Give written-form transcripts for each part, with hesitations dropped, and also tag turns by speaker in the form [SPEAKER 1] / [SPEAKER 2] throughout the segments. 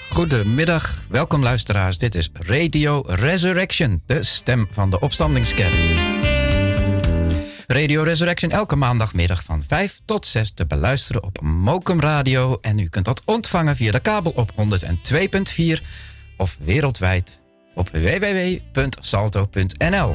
[SPEAKER 1] Goedemiddag, welkom luisteraars. Dit is Radio Resurrection, de stem van de opstandingskerk. Radio Resurrection elke maandagmiddag van 5 tot 6 te beluisteren op Mokum Radio. En u kunt dat ontvangen via de kabel op 102.4 of wereldwijd op www.salto.nl.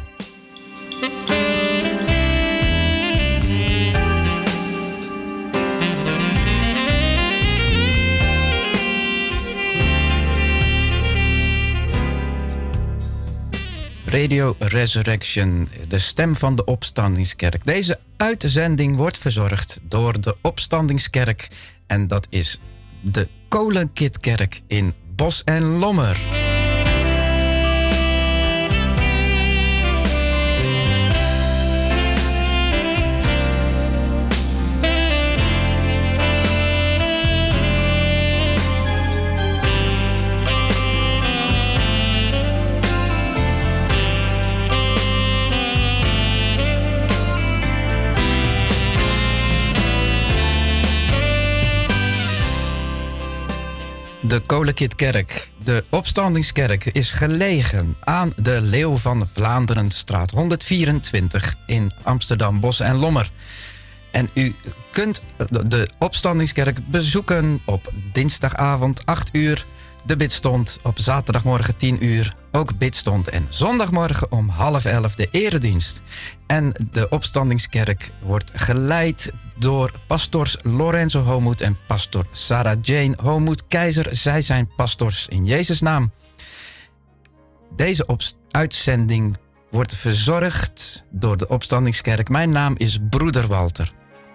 [SPEAKER 1] Radio Resurrection, de stem van de opstandingskerk. Deze uitzending wordt verzorgd door de opstandingskerk. En dat is de Kolenkitkerk in Bos en Lommer. De Kolenkitkerk, de opstandingskerk, is gelegen aan de Leeuw van Vlaanderenstraat 124 in Amsterdam, Bos en Lommer. En u kunt de opstandingskerk bezoeken op dinsdagavond 8 uur, de bidstond op zaterdagmorgen 10 uur, ook bidstond en zondagmorgen om 10:30 de eredienst. En de opstandingskerk wordt geleid door pastors Lorenzo Homoed en pastor Sarah Jane Homoed-Keizer. Zij zijn pastors in Jezus' naam. Deze uitzending wordt verzorgd door de opstandingskerk. Mijn naam is Broeder Walter.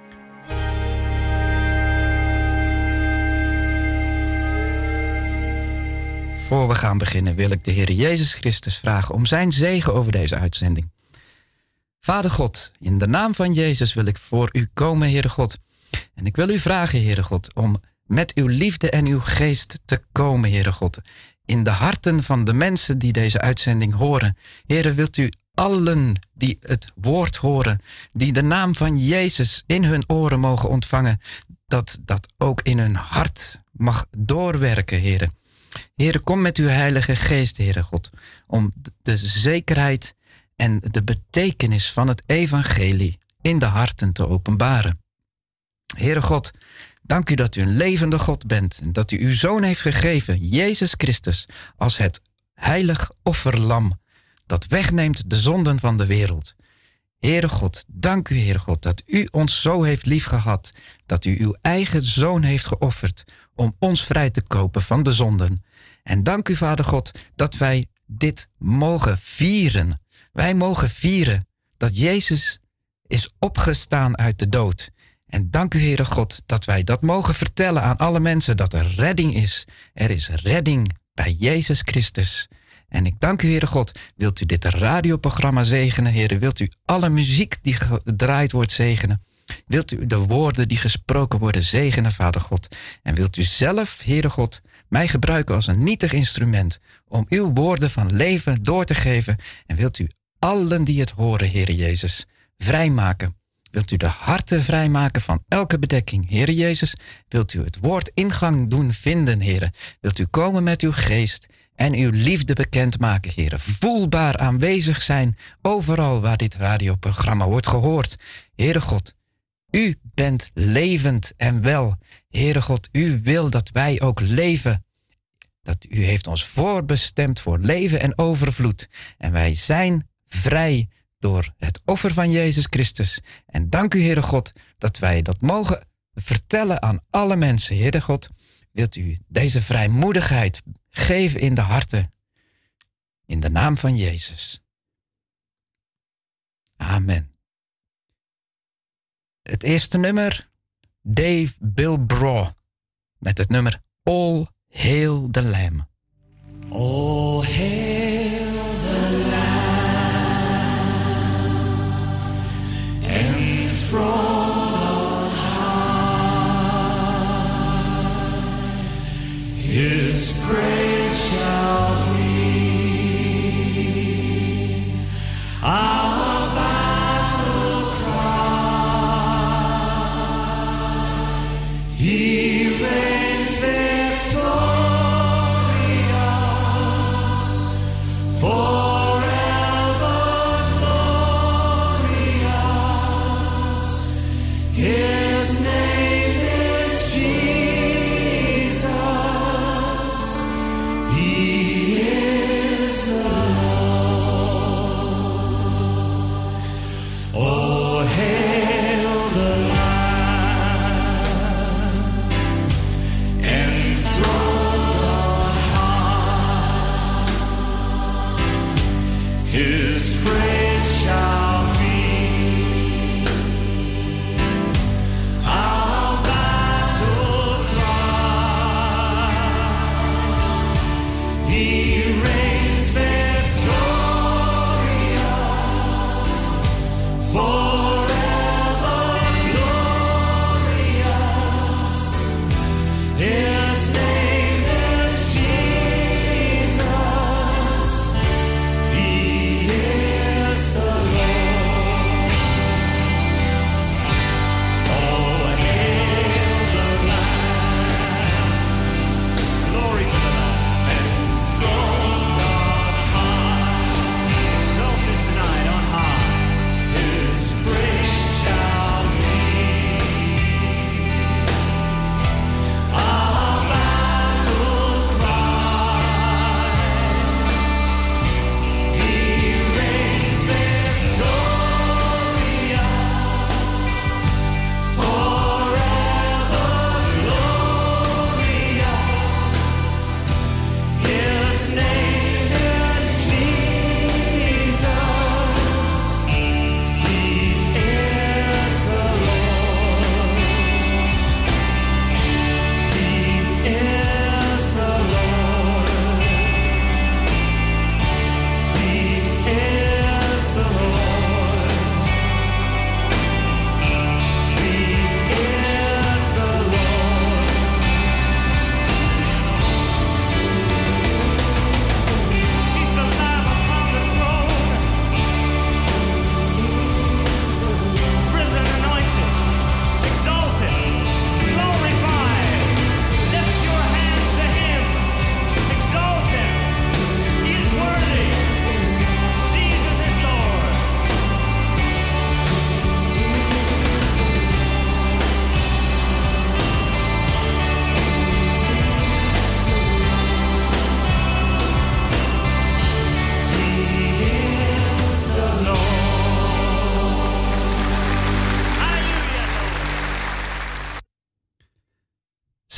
[SPEAKER 1] Voor we gaan beginnen wil ik de Heer Jezus Christus vragen om zijn zegen over deze uitzending. Vader God, in de naam van Jezus wil ik voor u komen, Heere God. En ik wil u vragen, Heere God, om met uw liefde en uw geest te komen, Heere God. In de harten van de mensen die deze uitzending horen. Heere, wilt u allen die het woord horen, die de naam van Jezus in hun oren mogen ontvangen, dat dat ook in hun hart mag doorwerken, Heere. Heere, kom met uw heilige geest, Heere God, om de zekerheid en de betekenis van het evangelie in de harten te openbaren. Heere God, dank u dat u een levende God bent en dat u uw Zoon heeft gegeven, Jezus Christus, als het heilig offerlam dat wegneemt de zonden van de wereld. Heere God, dank u, Heere God, dat u ons zo heeft liefgehad, dat u uw eigen Zoon heeft geofferd om ons vrij te kopen van de zonden. En dank u, Vader God, dat wij dit mogen vieren. Wij mogen vieren dat Jezus is opgestaan uit de dood. En dank u, Heere God, dat wij dat mogen vertellen aan alle mensen, dat er redding is. Er is redding bij Jezus Christus. En ik dank u, Heere God, wilt u dit radioprogramma zegenen, Heere? Wilt u alle muziek die gedraaid wordt zegenen? Wilt u de woorden die gesproken worden zegenen, Vader God? En wilt u zelf, Heere God, mij gebruiken als een nietig instrument om uw woorden van leven door te geven? En wilt u allen die het horen, Heere Jezus, vrijmaken? Wilt u de harten vrijmaken van elke bedekking, Heere Jezus? Wilt u het woord ingang doen vinden, Heere? Wilt u komen met uw geest en uw liefde bekendmaken, Heere? Voelbaar aanwezig zijn overal waar dit radioprogramma wordt gehoord. Heere God, u bent levend en wel. Heere God, u wil dat wij ook leven. Dat u heeft ons voorbestemd voor leven en overvloed. En wij zijn vrij door het offer van Jezus Christus. En dank u, Heere God, dat wij dat mogen vertellen aan alle mensen. Heere God, wilt u deze vrijmoedigheid geven in de harten. In de naam van Jezus. Amen. Het eerste nummer, Dave Bilbrough, met het nummer All Hail the Lamb.
[SPEAKER 2] All hail the Lamb, enthroned on high, His praise shall be our battle cry. He reigns victorious.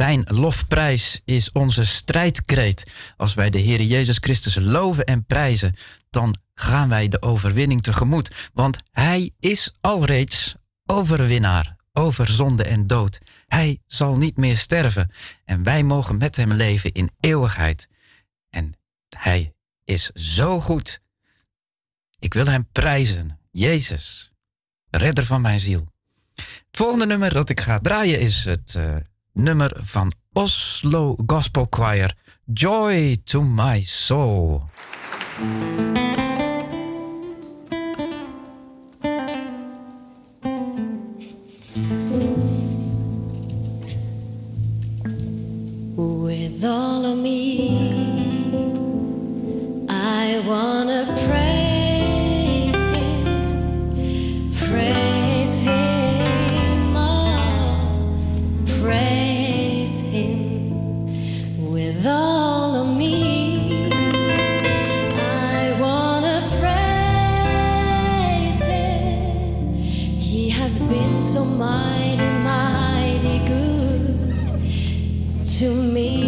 [SPEAKER 1] Zijn lofprijs is onze strijdkreet. Als wij de Heer Jezus Christus loven en prijzen, dan gaan wij de overwinning tegemoet. Want Hij is alreeds overwinnaar over zonde en dood. Hij zal niet meer sterven en wij mogen met Hem leven in eeuwigheid. En Hij is zo goed. Ik wil Hem prijzen, Jezus, redder van mijn ziel. Het volgende nummer dat ik ga draaien is het nummer van Oslo Gospel Choir, Joy to My Soul.
[SPEAKER 3] With all of me, I wanna praise Him, oh, praise Him. With all of me, I wanna praise Him. He has been so mighty, mighty good to me.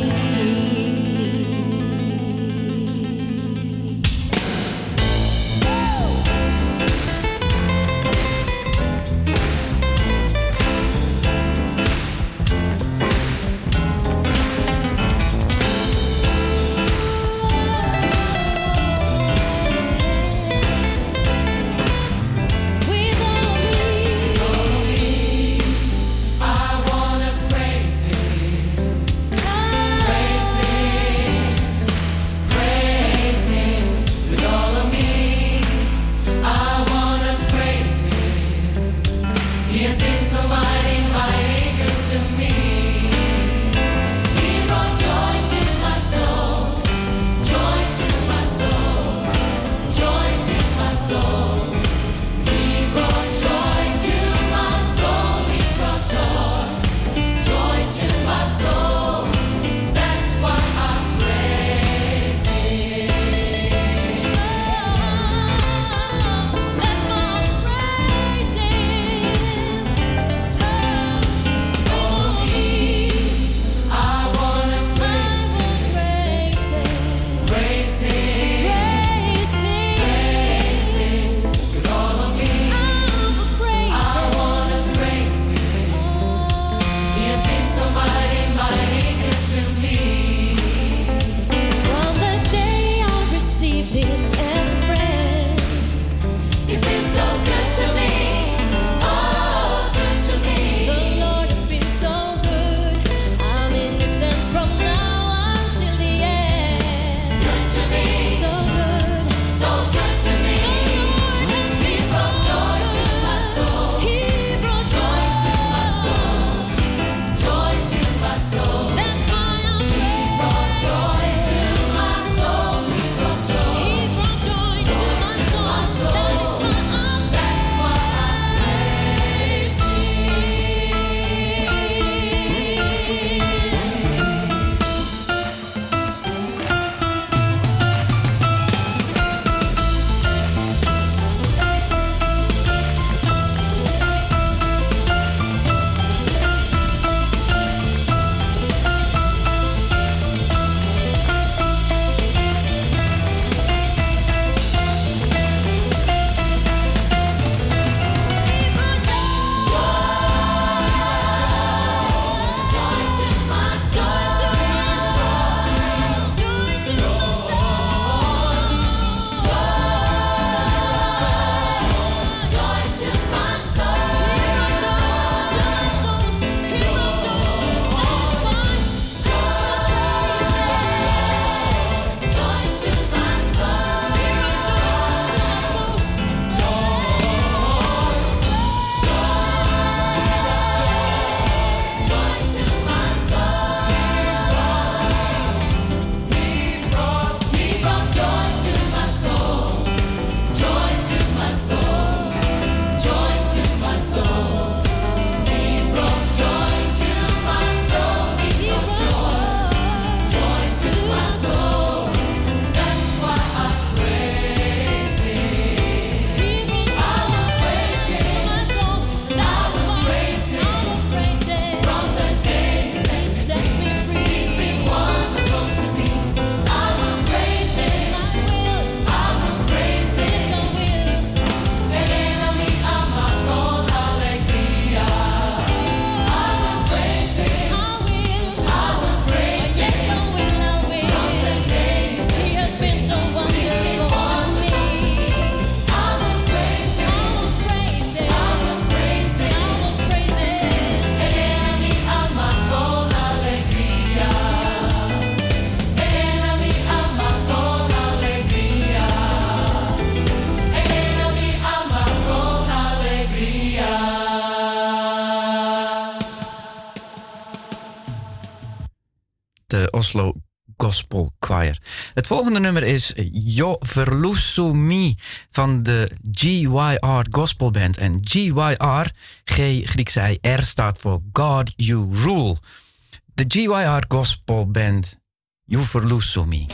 [SPEAKER 1] de Oslo Gospel Choir. Het volgende nummer is Jo Verlusumi van de GYR Gospel Band. En GYR, G Grieks I, R staat voor God You Rule. De GYR Gospel Band, Jo Verlusumi.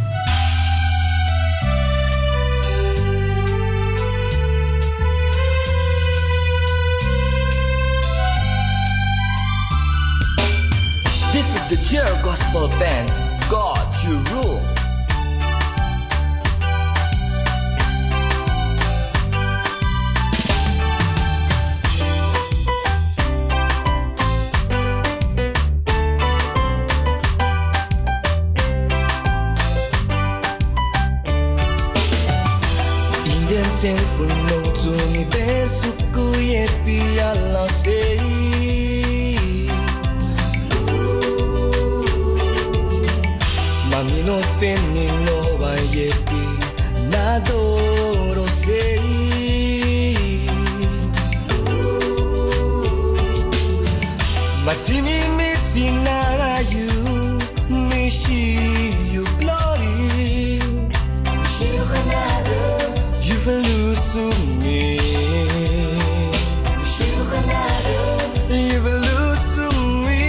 [SPEAKER 4] This is the GYR Gospel Band, God You Rule.
[SPEAKER 2] Telefonou tu mi penso que pia la sei Mami no feni no va yepi nadoro sei Matimi miti nara you mishi you glory mishi you canada You Verlusumi You Verlusumi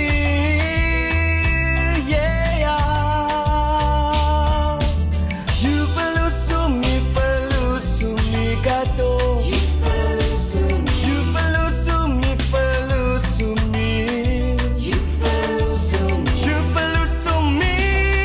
[SPEAKER 2] Yeah You Verlusumi Verlusumi Gato You Verlusumi You Verlusumi Verlusumi You Verlusumi You Verlusumi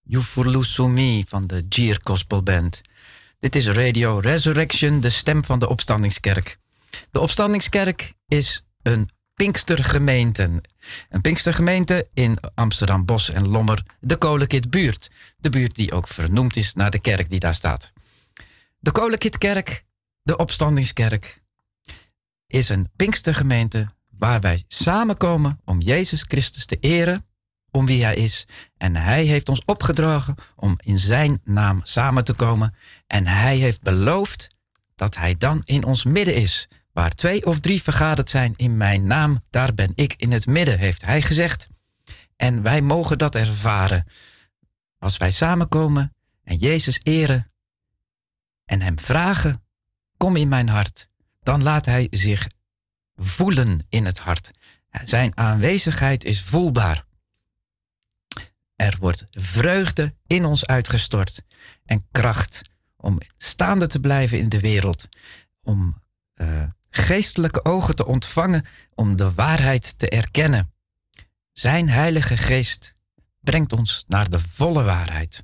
[SPEAKER 1] Yufulusumi van de Jir Gospel Band. Dit is Radio Resurrection, de stem van de Opstandingskerk. De Opstandingskerk is een Pinkstergemeente. Een Pinkstergemeente in Amsterdam Bos en Lommer, de Kolenkitbuurt. De buurt die ook vernoemd is naar de kerk die daar staat. De Kolenkitkerk, de Opstandingskerk, is een Pinkstergemeente waar wij samenkomen om Jezus Christus te eren, om wie Hij is. En Hij heeft ons opgedragen om in Zijn naam samen te komen. En Hij heeft beloofd dat Hij dan in ons midden is. Waar 2 of 3 vergaderd zijn in Mijn naam, daar ben ik in het midden, heeft Hij gezegd. En wij mogen dat ervaren. Als wij samenkomen en Jezus eren en Hem vragen, kom in mijn hart, dan laat Hij zich voelen in het hart. Zijn aanwezigheid is voelbaar. Er wordt vreugde in ons uitgestort en kracht om staande te blijven in de wereld, om geestelijke ogen te ontvangen, om de waarheid te erkennen. Zijn Heilige Geest brengt ons naar de volle waarheid.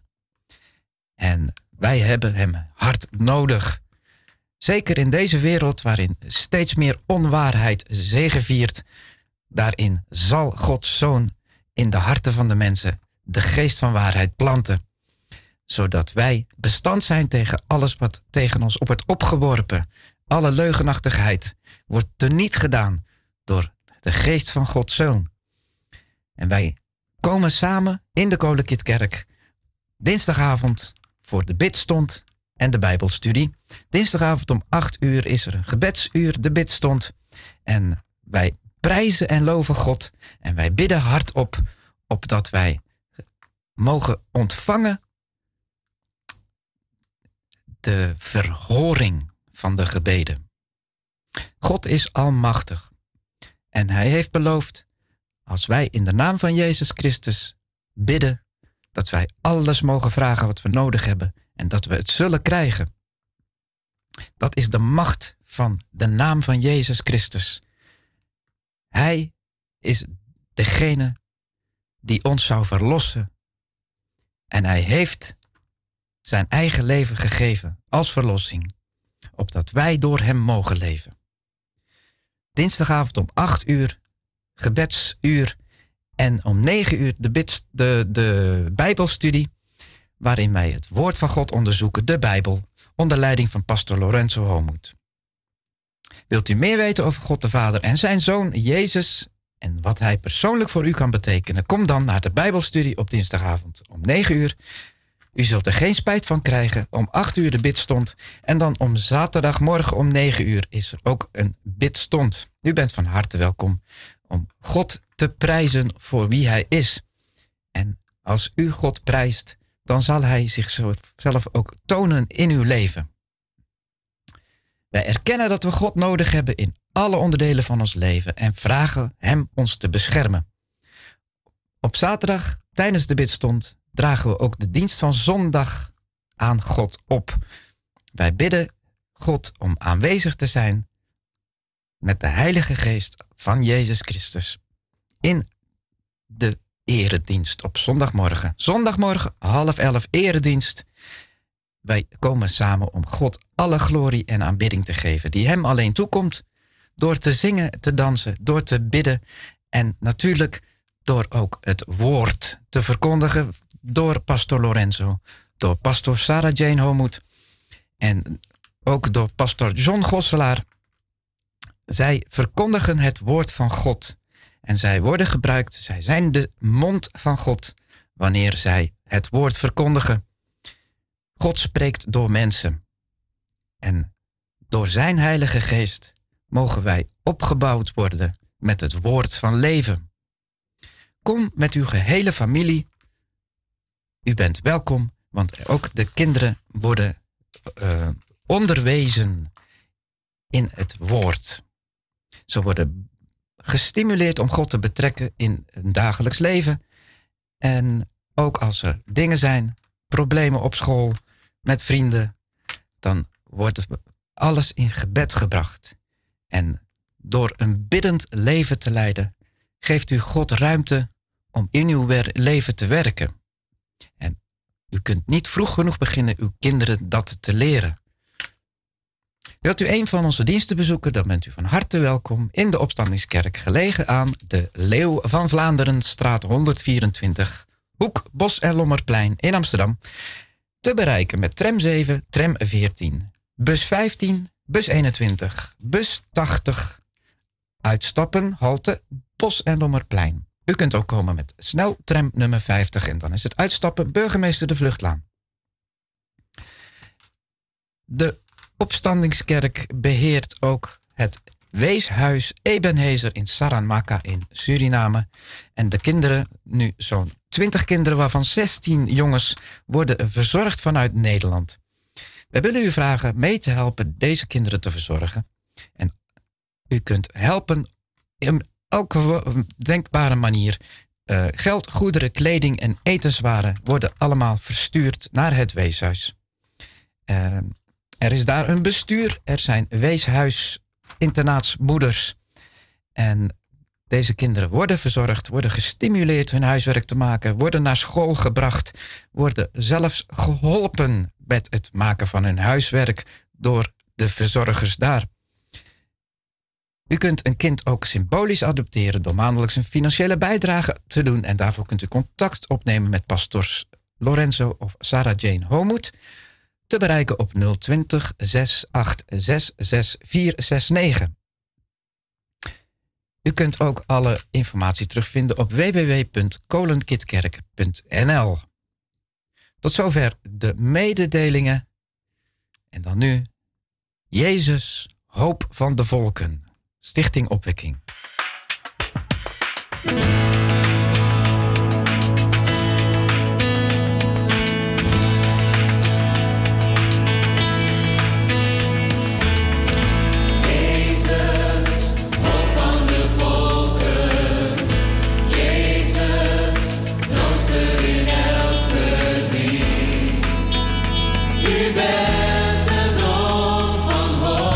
[SPEAKER 1] En wij hebben Hem hard nodig. Zeker in deze wereld waarin steeds meer onwaarheid zegeviert, daarin zal Gods Zoon in de harten van de mensen de geest van waarheid planten, zodat wij bestand zijn tegen alles wat tegen ons op wordt opgeworpen. Alle leugenachtigheid wordt teniet gedaan door de geest van Gods Zoon. En wij komen samen in de Kolenkitkerk dinsdagavond voor de bidstond en de Bijbelstudie. Dinsdagavond om 8 uur is er een gebedsuur, de bidstond. En wij prijzen en loven God. En wij bidden hardop, opdat wij mogen ontvangen de verhoring van de gebeden. God is almachtig. En Hij heeft beloofd, als wij in de naam van Jezus Christus bidden, dat wij alles mogen vragen wat we nodig hebben en dat we het zullen krijgen. Dat is de macht van de naam van Jezus Christus. Hij is degene die ons zou verlossen. En Hij heeft zijn eigen leven gegeven als verlossing, opdat wij door Hem mogen leven. Dinsdagavond om 8 uur, gebedsuur, en om 9 uur de Bijbelstudie, waarin wij het woord van God onderzoeken, de Bijbel, onder leiding van pastor Lorenzo Homoed. Wilt u meer weten over God de Vader en zijn Zoon Jezus en wat Hij persoonlijk voor u kan betekenen? Kom dan naar de Bijbelstudie op dinsdagavond om 9 uur. U zult er geen spijt van krijgen. Om 8 uur de bidstond. En dan om zaterdagmorgen om 9 uur is er ook een bidstond. U bent van harte welkom om God te prijzen voor wie Hij is. En als u God prijst, dan zal Hij zichzelf ook tonen in uw leven. Wij erkennen dat we God nodig hebben in alle onderdelen van ons leven en vragen Hem ons te beschermen. Op zaterdag, tijdens de bidstond, dragen we ook de dienst van zondag aan God op. Wij bidden God om aanwezig te zijn met de Heilige Geest van Jezus Christus in de eredienst op zondagmorgen. Zondagmorgen 10:30 eredienst. Wij komen samen om God alle glorie en aanbidding te geven die Hem alleen toekomt, door te zingen, te dansen, door te bidden en natuurlijk door ook het woord te verkondigen door pastor Lorenzo, door pastor Sarah Jane Homoed en ook door pastor John Gosselaar. Zij verkondigen het woord van God en zij worden gebruikt, zij zijn de mond van God wanneer zij het woord verkondigen. God spreekt door mensen en door zijn Heilige Geest mogen wij opgebouwd worden met het woord van leven. Kom met uw gehele familie. U bent welkom, want ook de kinderen worden onderwezen in het woord. Ze worden gestimuleerd om God te betrekken in hun dagelijks leven. En ook als er dingen zijn, problemen op school, met vrienden, dan wordt alles in gebed gebracht. En door een biddend leven te leiden, geeft u God ruimte om in uw leven te werken. En U kunt niet vroeg genoeg beginnen uw kinderen dat te leren. Wilt u een van onze diensten bezoeken, dan bent u van harte welkom in de Opstandingskerk, gelegen aan de Leeuw van Vlaanderenstraat 124, hoek Bos en Lommerplein in Amsterdam. Te bereiken met tram 7, tram 14, bus 15, bus 21, bus 80, uitstappen, halte Bos en Lommerplein. U kunt ook komen met sneltram nummer 50 en dan is het uitstappen Burgemeester de Vluchtlaan. De Opstandingskerk beheert ook het weeshuis Ebenezer in Saranmaka in Suriname. En de kinderen, nu zo'n 20 kinderen, waarvan 16 jongens, worden verzorgd vanuit Nederland. Wij willen u vragen mee te helpen deze kinderen te verzorgen. En u kunt helpen in elke denkbare manier. Geld, goederen, kleding en etenswaren worden allemaal verstuurd naar het weeshuis. Er is daar een bestuur, er zijn weeshuis-internaatsmoeders. En deze kinderen worden verzorgd, worden gestimuleerd hun huiswerk te maken, worden naar school gebracht, worden zelfs geholpen met het maken van hun huiswerk door de verzorgers daar. U kunt een kind ook symbolisch adopteren door maandelijks een financiële bijdrage te doen. En daarvoor kunt u contact opnemen met pastors Lorenzo of Sarah Jane Homoed. Te bereiken op 020 686 469. U kunt ook alle informatie terugvinden op www.kolenkitkerk.nl. Tot zover de mededelingen. En dan nu Jezus, hoop van de volken. Stichting Opwekking.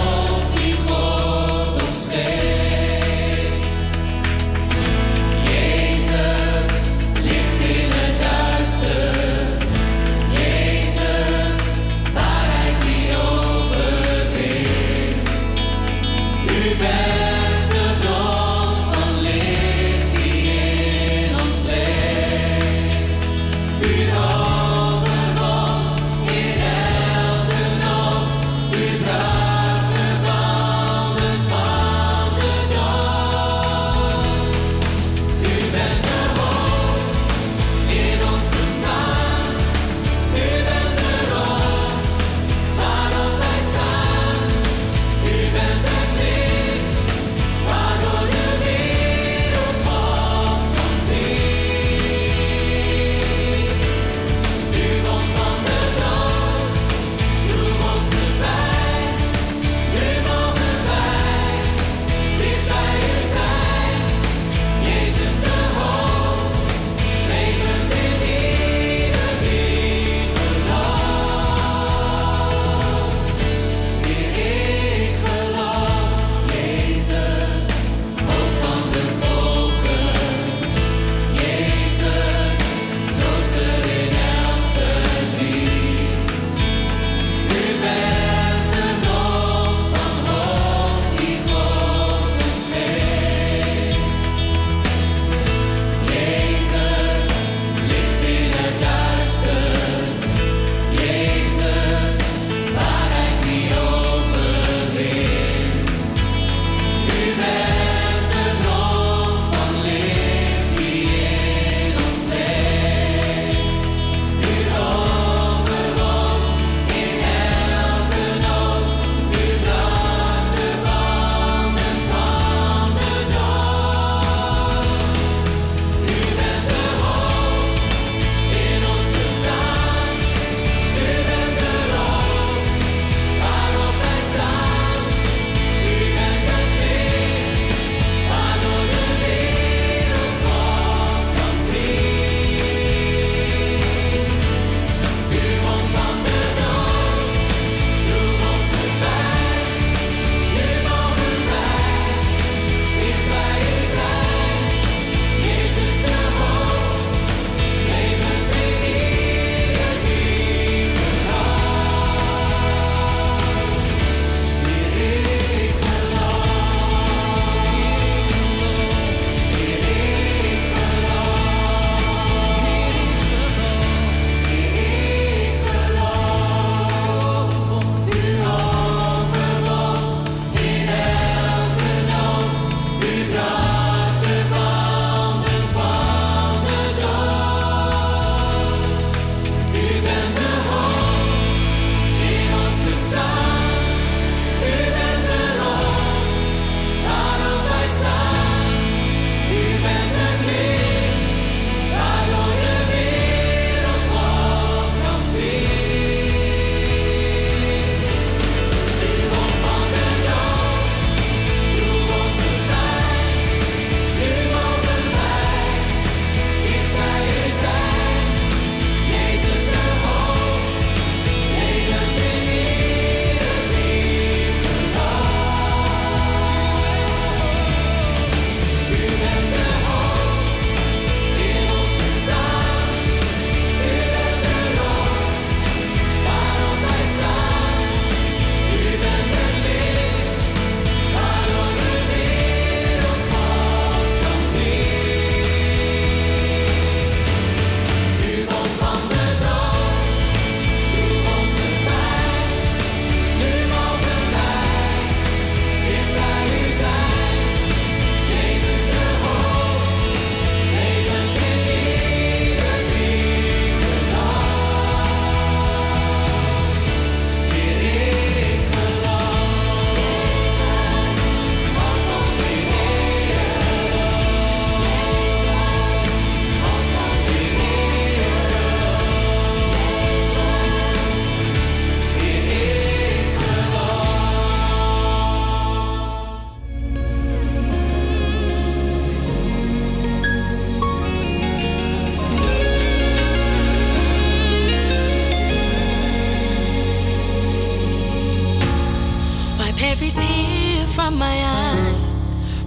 [SPEAKER 2] Jezus,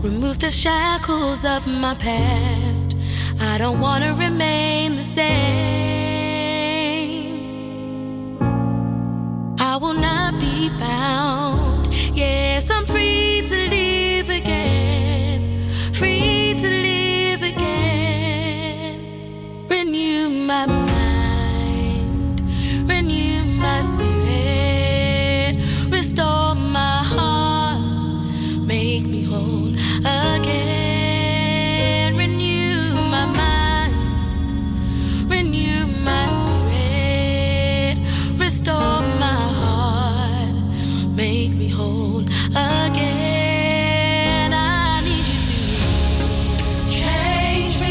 [SPEAKER 3] Remove the shackles of my past. I don't want to remain the same. I will not be bound. Yes, I'm free to live again. Free to live again. Renew my mind. Renew my spirit. Restore my heart. Make me whole again. Renew my mind. Renew my spirit. Restore my heart. Make me whole again. I need you to change me.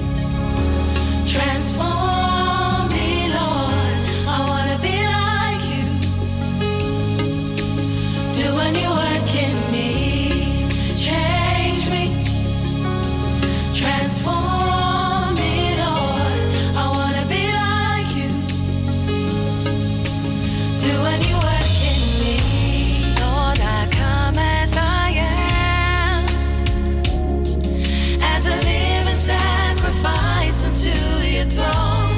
[SPEAKER 3] Transform me, Lord. I want to be like you. Do a new work in me. Change me. Transform me, Lord. I want to be like you. Do a new work in me. Lord, I come as I am, as a living sacrifice unto your throne.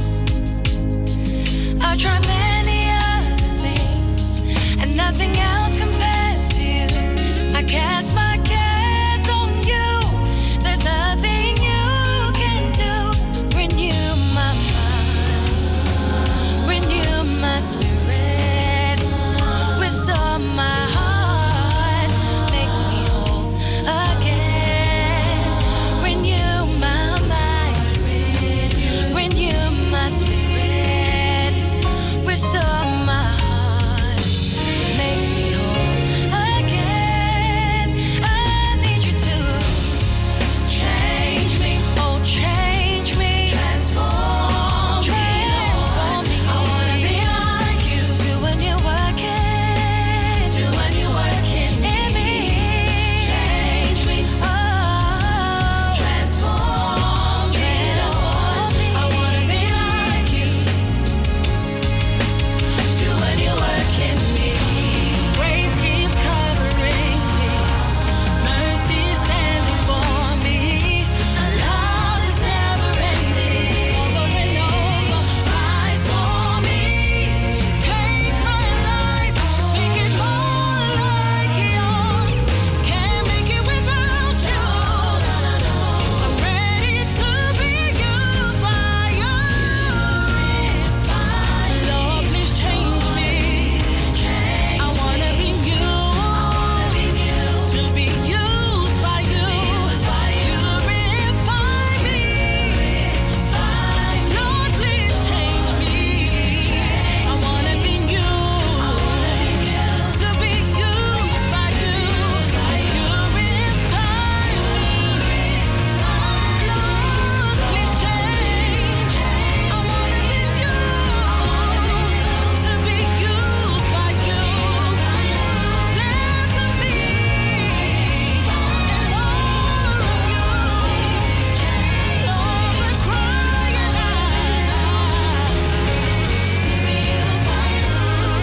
[SPEAKER 3] I've tried many other things, and nothing else compares to you. I cast my cares on you. There's nothing you can do. Renew my mind. Renew my spirit. Restore my heart. Make me whole again. Renew my mind. Renew my spirit. Restore my heart. Make me whole again. I need you to change me. Oh, change me. Transform me. I wanna be like you. Do a new work in. Do a new work in me. Change me. Oh, transform me. I wanna be like you. Do a new work in me. Grace keeps covering me. Mercy is standing for me. Love is never ending. Over and over, fights for me. Take my life, make it more like yours. Can't make it without you. I'm ready to be used by you. Lord, please change me. I wanna be you. To be used by you. Purify me. Lord, please change me. I wanna be you. To be used by you. Purify me. Lord, please change. I wanna be you. To be used by you. Dance with me. And all of you. Lord, we're crying out. To be used by you.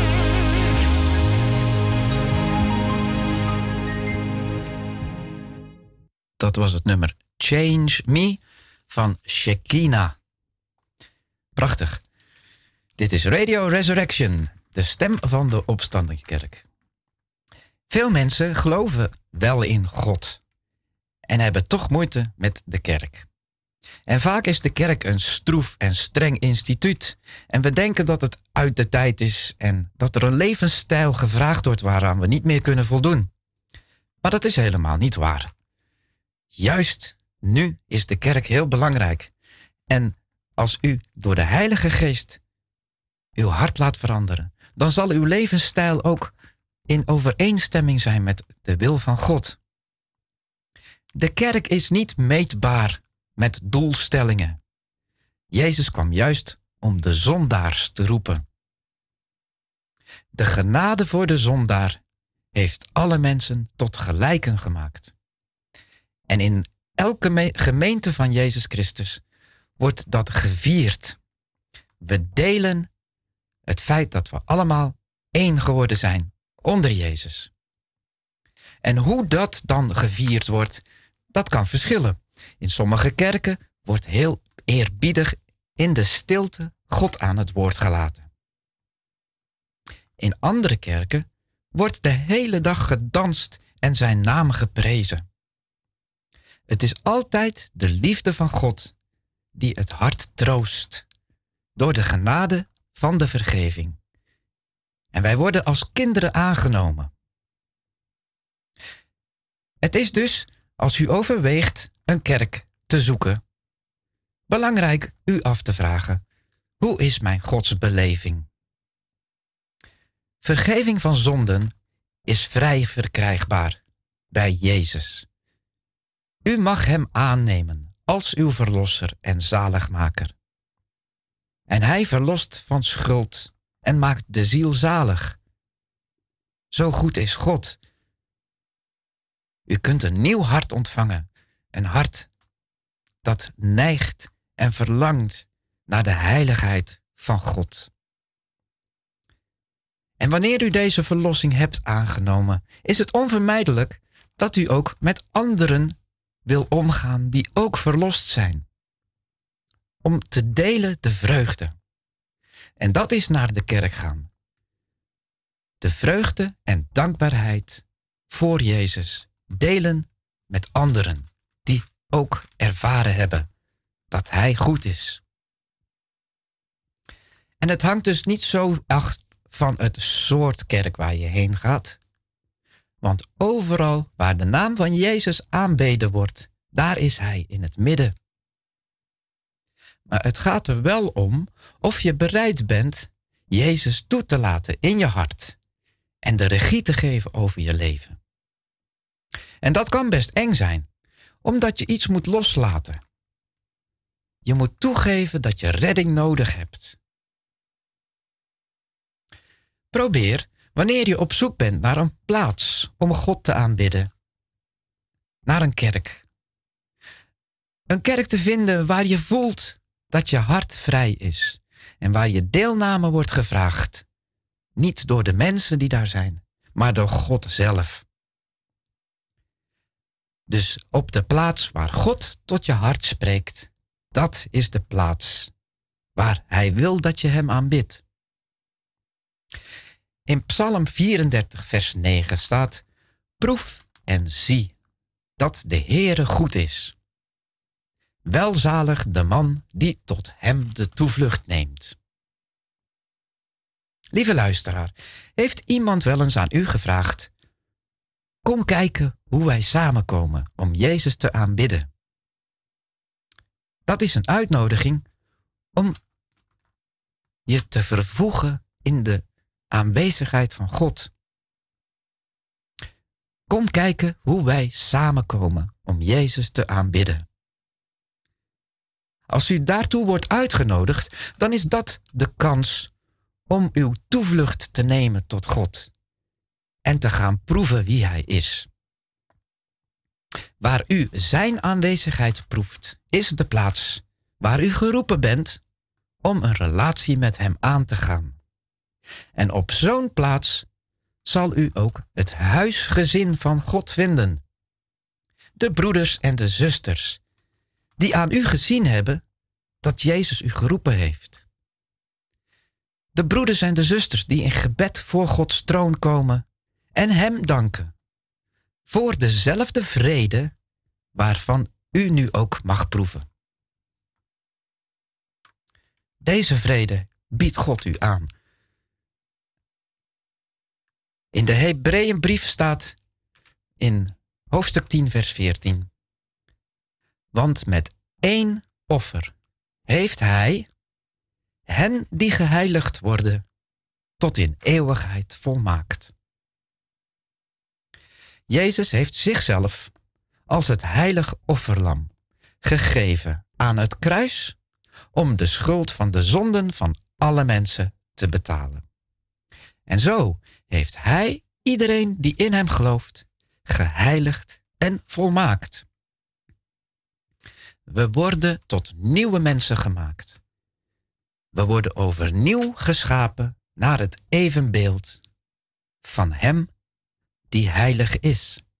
[SPEAKER 1] Dat was het nummer Change Me van Shekinah. Prachtig. Dit is Radio Resurrection, de stem van de opstandelijke kerk. Veel mensen geloven wel in God en hebben toch moeite met de kerk. En vaak is de kerk een stroef en streng instituut. En we denken dat het uit de tijd is en dat er een levensstijl gevraagd wordt waaraan we niet meer kunnen voldoen. Maar dat is helemaal niet waar. Juist nu is de kerk heel belangrijk. En als u door de Heilige Geest uw hart laat veranderen, dan zal uw levensstijl ook in overeenstemming zijn met de wil van God. De kerk is niet meetbaar met doelstellingen. Jezus kwam juist om de zondaars te roepen. De genade voor de zondaar heeft alle mensen tot gelijken gemaakt. En in elke gemeente van Jezus Christus wordt dat gevierd. We delen het feit dat we allemaal één geworden zijn onder Jezus. En hoe dat dan gevierd wordt, dat kan verschillen. In sommige kerken wordt heel eerbiedig in de stilte God aan het woord gelaten. In andere kerken wordt de hele dag gedanst en zijn naam geprezen. Het is altijd de liefde van God die het hart troost door de genade van de vergeving. En wij worden als kinderen aangenomen. Het is dus, als u overweegt een kerk te zoeken, belangrijk u af te vragen: hoe is mijn godsbeleving? Vergeving van zonden is vrij verkrijgbaar bij Jezus. U mag hem aannemen als uw verlosser en zaligmaker. En hij verlost van schuld en maakt de ziel zalig. Zo goed is God. U kunt een nieuw hart ontvangen, een hart dat neigt en verlangt naar de heiligheid van God. En wanneer u deze verlossing hebt aangenomen, is het onvermijdelijk dat u ook met anderen wil omgaan die ook verlost zijn. Om te delen de vreugde. En dat is naar de kerk gaan. De vreugde en dankbaarheid voor Jezus delen met anderen die ook ervaren hebben dat Hij goed is. En het hangt dus niet zo af van het soort kerk waar je heen gaat. Want overal waar de naam van Jezus aanbeden wordt, daar is Hij in het midden. Maar het gaat er wel om of je bereid bent Jezus toe te laten in je hart en de regie te geven over je leven. En dat kan best eng zijn, omdat je iets moet loslaten. Je moet toegeven dat je redding nodig hebt. Probeer, wanneer je op zoek bent naar een plaats om God te aanbidden, naar een kerk. Een kerk te vinden waar je voelt dat je hart vrij is en waar je deelname wordt gevraagd. Niet door de mensen die daar zijn, maar door God zelf. Dus op de plaats waar God tot je hart spreekt, dat is de plaats waar Hij wil dat je Hem aanbidt. In Psalm 34, vers 9 staat: proef en zie dat de Heere goed is. Welzalig de man die tot Hem de toevlucht neemt. Lieve luisteraar, heeft iemand wel eens aan u gevraagd: kom kijken hoe wij samenkomen om Jezus te aanbidden? Dat is een uitnodiging om je te vervoegen in de aanwezigheid van God. Kom kijken hoe wij samenkomen om Jezus te aanbidden. Als u daartoe wordt uitgenodigd, dan is dat de kans om uw toevlucht te nemen tot God en te gaan proeven wie Hij is. Waar u zijn aanwezigheid proeft, is de plaats waar u geroepen bent om een relatie met Hem aan te gaan. En op zo'n plaats zal u ook het huisgezin van God vinden. De broeders en de zusters die aan u gezien hebben dat Jezus u geroepen heeft. De broeders en de zusters die in gebed voor Gods troon komen en Hem danken voor dezelfde vrede waarvan u nu ook mag proeven. Deze vrede biedt God u aan. In de Hebreeënbrief staat in hoofdstuk 10 vers 14: want met één offer heeft Hij hen die geheiligd worden tot in eeuwigheid volmaakt. Jezus heeft zichzelf als het heilig offerlam gegeven aan het kruis om de schuld van de zonden van alle mensen te betalen. En zo heeft Hij iedereen die in Hem gelooft geheiligd en volmaakt. We worden tot nieuwe mensen gemaakt. We worden overnieuw geschapen naar het evenbeeld van Hem die heilig is.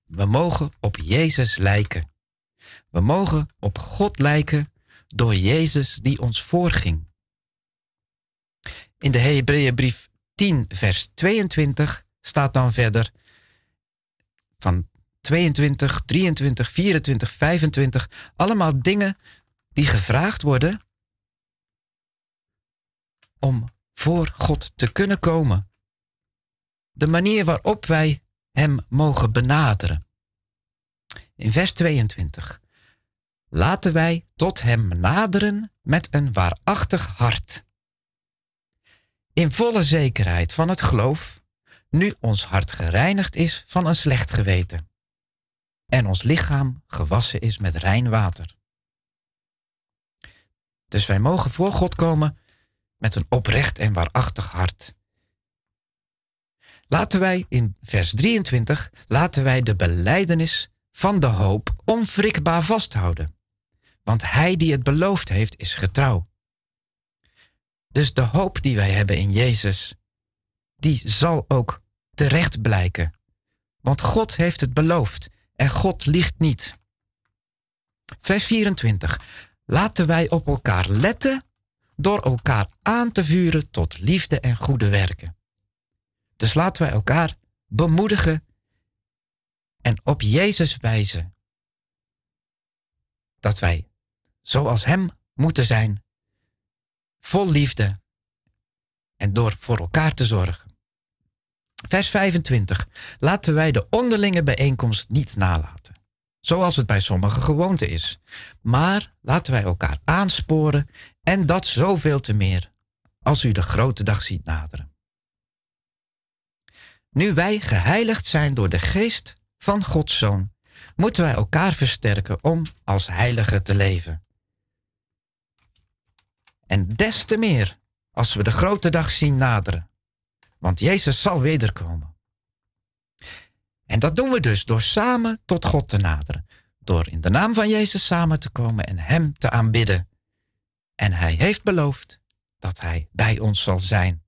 [SPEAKER 1] We mogen op Jezus lijken. We mogen op God lijken door Jezus die ons voorging. In de Hebreeënbrief 10 vers 22 staat dan verder van 22, 23, 24, 25, allemaal dingen die gevraagd worden om voor God te kunnen komen. De manier waarop wij hem mogen benaderen. In vers 22. Laten wij tot hem naderen met een waarachtig hart. In volle zekerheid van het geloof, nu ons hart gereinigd is van een slecht geweten en ons lichaam gewassen is met rein water. Dus wij mogen voor God komen met een oprecht en waarachtig hart. Laten wij in vers 23, laten wij de belijdenis van de hoop onwrikbaar vasthouden. Want hij die het beloofd heeft, is getrouw. Dus de hoop die wij hebben in Jezus, die zal ook terecht blijken. Want God heeft het beloofd en God liegt niet. Vers 24. Laten wij op elkaar letten door elkaar aan te vuren tot liefde en goede werken. Dus laten wij elkaar bemoedigen en op Jezus wijzen. Dat wij, zoals hem moeten zijn, vol liefde en door voor elkaar te zorgen. Vers 25. Laten wij de onderlinge bijeenkomst niet nalaten, zoals het bij sommigen gewoonte is. Maar laten wij elkaar aansporen en dat zoveel te meer, als u de grote dag ziet naderen. Nu wij geheiligd zijn door de geest van Gods Zoon, moeten wij elkaar versterken om als heiligen te leven. En des te meer als we de grote dag zien naderen, want Jezus zal wederkomen. En dat doen we dus door samen tot God te naderen, door in de naam van Jezus samen te komen en hem te aanbidden. En hij heeft beloofd dat hij bij ons zal zijn.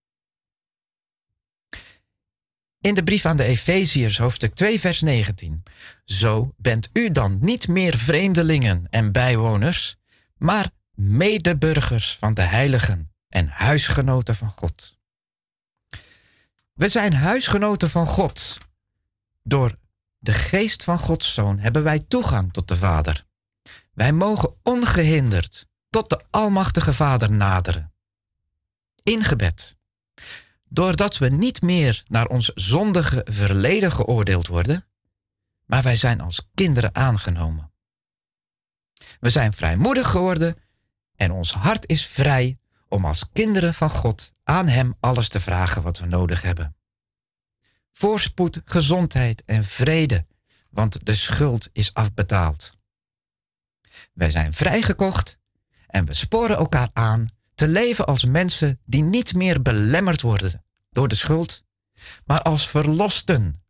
[SPEAKER 1] In de brief aan de Efeziërs, hoofdstuk 2, vers 19. Zo bent u dan niet meer vreemdelingen en bijwoners, maar medeburgers van de heiligen en huisgenoten van God. We zijn huisgenoten van God. Door de geest van Gods Zoon hebben wij toegang tot de Vader. Wij mogen ongehinderd tot de Almachtige Vader naderen. In gebed. Doordat we niet meer naar ons zondige verleden geoordeeld worden, maar wij zijn als kinderen aangenomen. We zijn vrijmoedig geworden en ons hart is vrij om als kinderen van God aan hem alles te vragen wat we nodig hebben. Voorspoed, gezondheid en vrede, want de schuld is afbetaald. Wij zijn vrijgekocht en we sporen elkaar aan te leven als mensen die niet meer belemmerd worden door de schuld, maar als verlosten.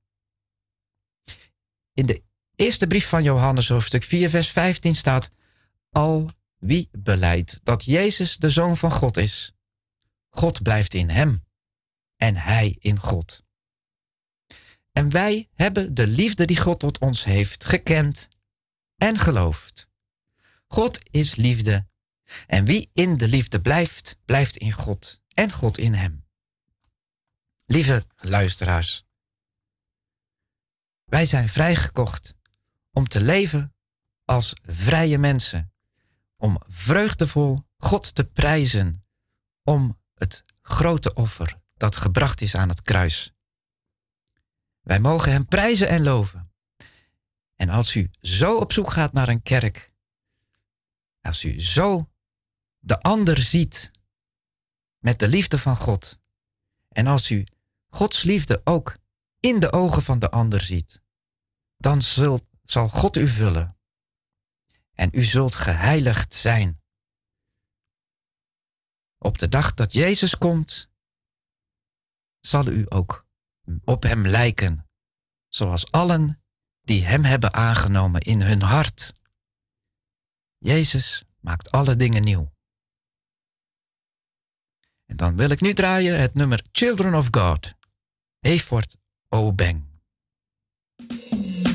[SPEAKER 1] In de eerste brief van Johannes, hoofdstuk 4, vers 15 staat: al wie belijdt dat Jezus de Zoon van God is, God blijft in hem en hij in God. En wij hebben de liefde die God tot ons heeft gekend en geloofd. God is liefde en wie in de liefde blijft, blijft in God en God in hem. Lieve luisteraars, wij zijn vrijgekocht om te leven als vrije mensen, om vreugdevol God te prijzen, om het grote offer dat gebracht is aan het kruis. Wij mogen hem prijzen en loven. En als u zo op zoek gaat naar een kerk, als u zo de ander ziet met de liefde van God, en als u Gods liefde ook in de ogen van de ander ziet, dan zal God u vullen. En u zult geheiligd zijn. Op de dag dat Jezus komt, zal u ook op hem lijken, zoals allen die hem hebben aangenomen in hun hart. Jezus maakt alle dingen nieuw. En dan wil ik nu draaien het nummer Children of God, Hayford Obeng.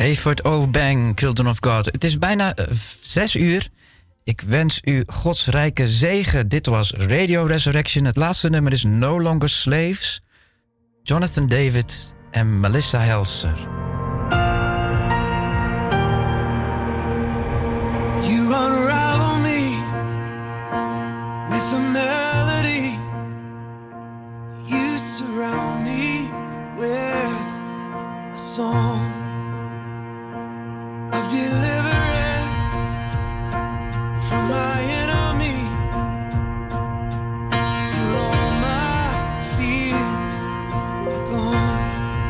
[SPEAKER 1] Hayford Bang, Children of God. Het is bijna 6 uur. Ik wens u Gods rijke zegen. Dit was Radio Resurrection. Het laatste nummer is No Longer Slaves. Jonathan David en Melissa Helser.
[SPEAKER 2] You unravel me with a melody. You surround me with a song of deliverance from my enemies, till all my fears are gone.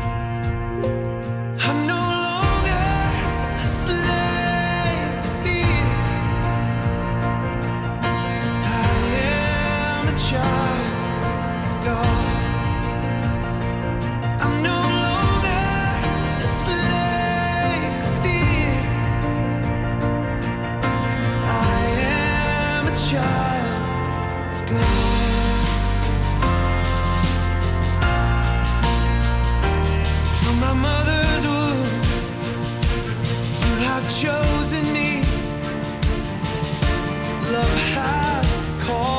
[SPEAKER 2] I'm no longer a slave to fear. I am a child of God. I'm no longer a slave to fear. I am a child of God. From my mother's womb, you have chosen me. Love has called